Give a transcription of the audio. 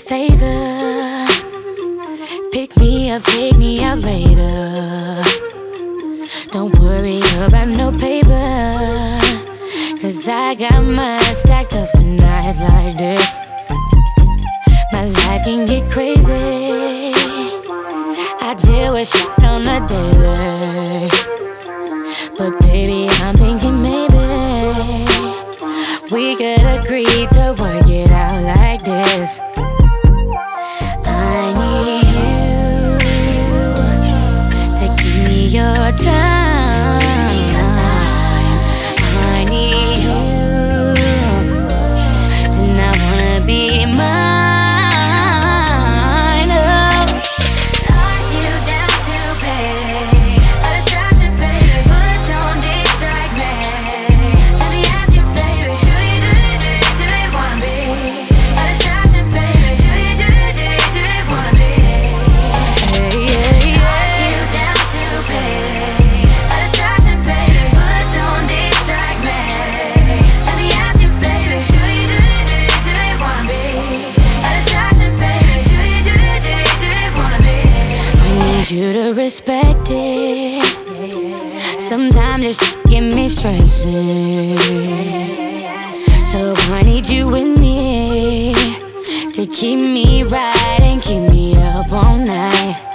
favor. Pick me up, take me out later. Don't worry about no paper, 'cause I got mine stacked up for nights like this. My life can get crazy. I deal with shit on the daily, but baby, I'm thinking maybe we could agree to work it out like this. I need you to give me your time. I need you to not wanna be mine. You to respect it. Sometimes this get me stressing, so I need you with me to keep me right and keep me up all night.